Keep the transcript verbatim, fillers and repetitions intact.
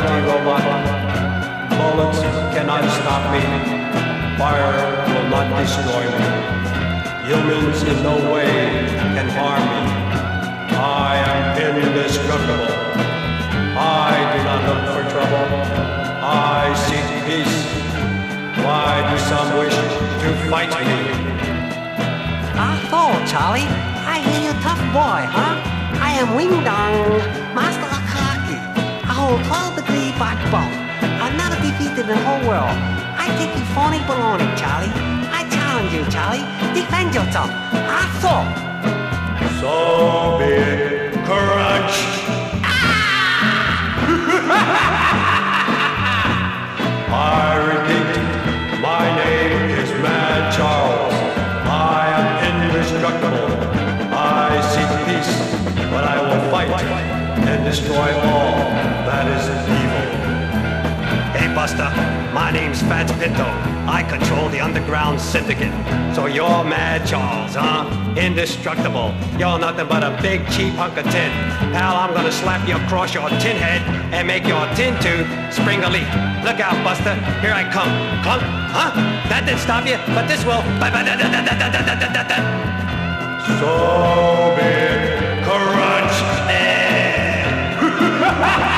Maserati robot. Bullets cannot stop me. Fire will not destroy me. Humans in no way can harm me. I am indestructible. I do not look for trouble. I seek peace. Why do some wish to fight me? Ah, so, Charlie, I hear you tough boy, huh? I am Wing Dong, Master Akaki. I hold twelve degree black belt. I've never defeated the whole world. I think you phony baloney, Charlie. I challenge you, Charlie. Defend yourself. Ah, so. So be it. Crunch! I repeat, my name is Mad Charles. I am indestructible. I seek peace, but I will fight and destroy all that is evil. Hey, Buster, my name's Fats Pinto. I control the underground syndicate. So you're Mad Charles, huh? Indestructible. You're nothing but a big, cheap hunk of tin. Pal, I'm gonna slap you across your tin head and make your tin tube spring a leak. Look out, Buster. Here I come. Clunk. Huh? That didn't stop you, but this will. So be it. Crunch!